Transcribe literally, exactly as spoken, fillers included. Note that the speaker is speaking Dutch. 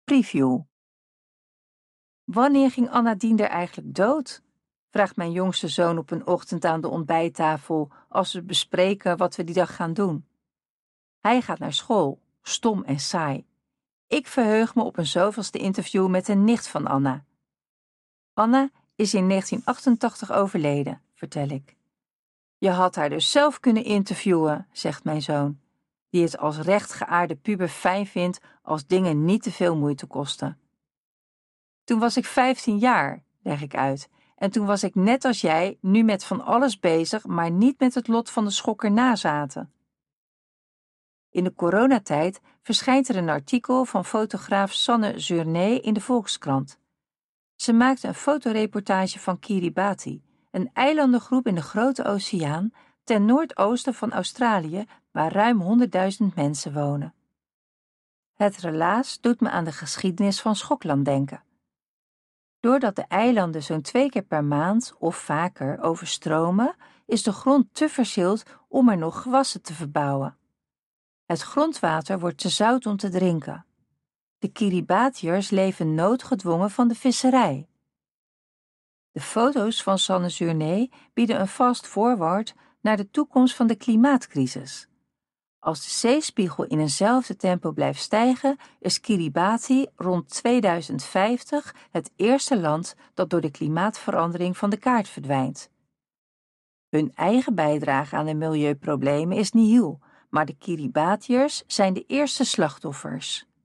Preview. Wanneer ging Anna Diender eigenlijk dood? Vraagt mijn jongste zoon op een ochtend aan de ontbijttafel als we bespreken wat we die dag gaan doen. Hij gaat naar school, stom en saai. Ik verheug me op een zoveelste interview met een nicht van Anna. Anna is in negentien achtentachtig overleden, vertel ik. Je had haar dus zelf kunnen interviewen, zegt mijn zoon, die het als rechtgeaarde puber fijn vindt als dingen niet te veel moeite kosten. Toen was ik vijftien jaar, leg ik uit, en toen was ik net als jij nu met van alles bezig, maar niet met het lot van de schokker nazaten. In de coronatijd verschijnt er een artikel van fotograaf Sanne Journet in de Volkskrant. Ze maakte een fotoreportage van Kiribati, een eilandengroep in de Grote Oceaan ten noordoosten van Australië, waar ruim honderdduizend mensen wonen. Het relaas doet me aan de geschiedenis van Schokland denken. Doordat de eilanden zo'n twee keer per maand of vaker overstromen, is de grond te verzild om er nog gewassen te verbouwen. Het grondwater wordt te zout om te drinken. De Kiribatiërs leven noodgedwongen van de visserij. De foto's van Sanne Journet bieden een fast forward naar de toekomst van de klimaatcrisis. Als de zeespiegel in eenzelfde tempo blijft stijgen, is Kiribati rond tweeduizend vijftig het eerste land dat door de klimaatverandering van de kaart verdwijnt. Hun eigen bijdrage aan de milieuproblemen is nihil, maar de Kiribatiërs zijn de eerste slachtoffers.